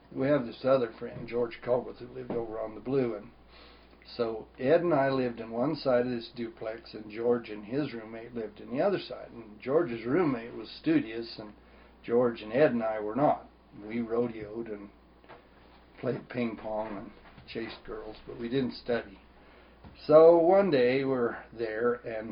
we have this other friend, George Culbeth, who lived over on the Blue, and so Ed and I lived in one side of this duplex, and George and his roommate lived in the other side. And George's roommate was studious, and George and Ed and I were not. We rodeoed and played ping pong and chased girls, but we didn't study. So one day we're there, and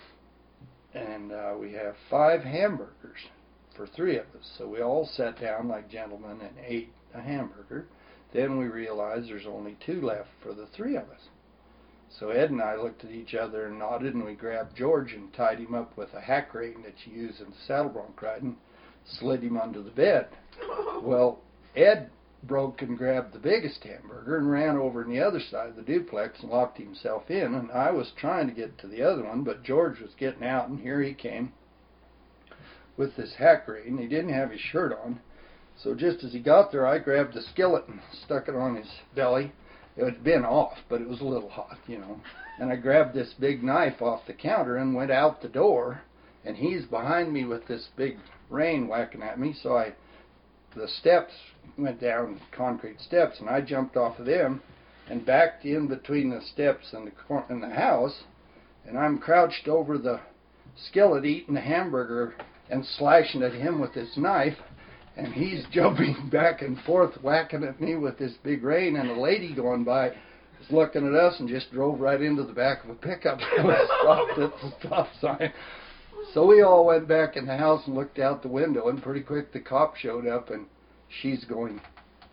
we have 5 hamburgers for 3 of us. So we all sat down like gentlemen and ate a hamburger. Then we realized there's only 2 left for the 3 of us. So Ed and I looked at each other and nodded, and we grabbed George and tied him up with a hack rein that you use in saddle bronc riding, slid him under the bed. Well, Ed broke and grabbed the biggest hamburger and ran over on the other side of the duplex and locked himself in, and I was trying to get to the other one, but George was getting out, and here he came with this hack rein. He didn't have his shirt on, so just as he got there, I grabbed the skillet and stuck it on his belly. It had been off, but it was a little hot, and I grabbed this big knife off the counter and went out the door, and he's behind me with this big rein whacking at me, so the steps went down, concrete steps, and I jumped off of them and backed in between the steps and the house, and I'm crouched over the skillet eating the hamburger and slashing at him with this knife, and he's jumping back and forth whacking at me with this big rein, and a lady going by was looking at us and just drove right into the back of a pickup that was stopped at the stop sign. So we all went back in the house and looked out the window, and pretty quick the cop showed up, and she's going,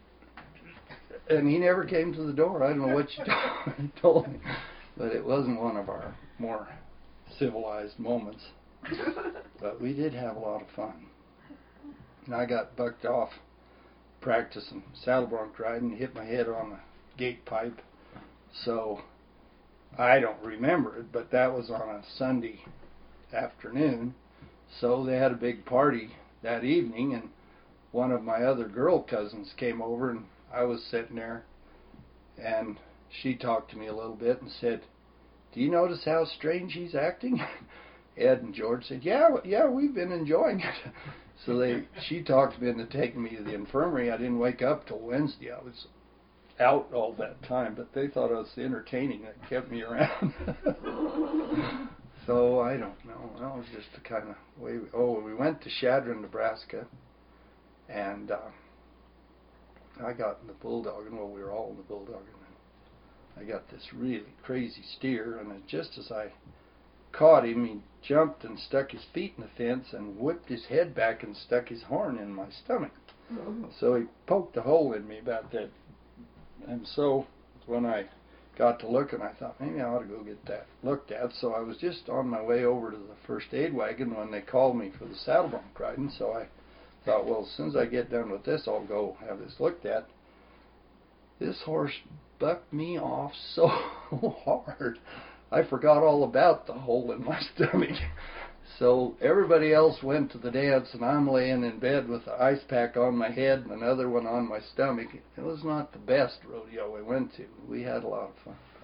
and he never came to the door. I don't know what she told me, but it wasn't one of our more civilized moments. But we did have a lot of fun. And I got bucked off practicing saddle bronc riding, hit my head on the gate pipe. So I don't remember it, but that was on a Sunday afternoon. So they had a big party that evening, and one of my other girl cousins came over, and I was sitting there, and she talked to me a little bit and said, "Do you notice how strange he's acting?" Ed and George said, yeah, we've been enjoying it. So she talked me into taking me to the infirmary. I didn't wake up till Wednesday. I was out all that time, but they thought I was entertaining. That kept me around. So I don't know. That was just the kind of way. We went to Chadron, Nebraska, and I got in the bulldogging. Well, we were all in the bulldogging. I got this really crazy steer, and just as I caught him, he jumped and stuck his feet in the fence and whipped his head back and stuck his horn in my stomach. So he poked a hole in me about that. And so when I got to looking, I thought maybe I ought to go get that looked at. So I was just on my way over to the first aid wagon when they called me for the saddle bronc riding. So I thought, well, as soon as I get done with this, I'll go have this looked at. This horse bucked me off so hard. I forgot all about the hole in my stomach. So everybody else went to the dance, and I'm laying in bed with the ice pack on my head and another one on my stomach. It was not the best rodeo we went to. We had a lot of fun.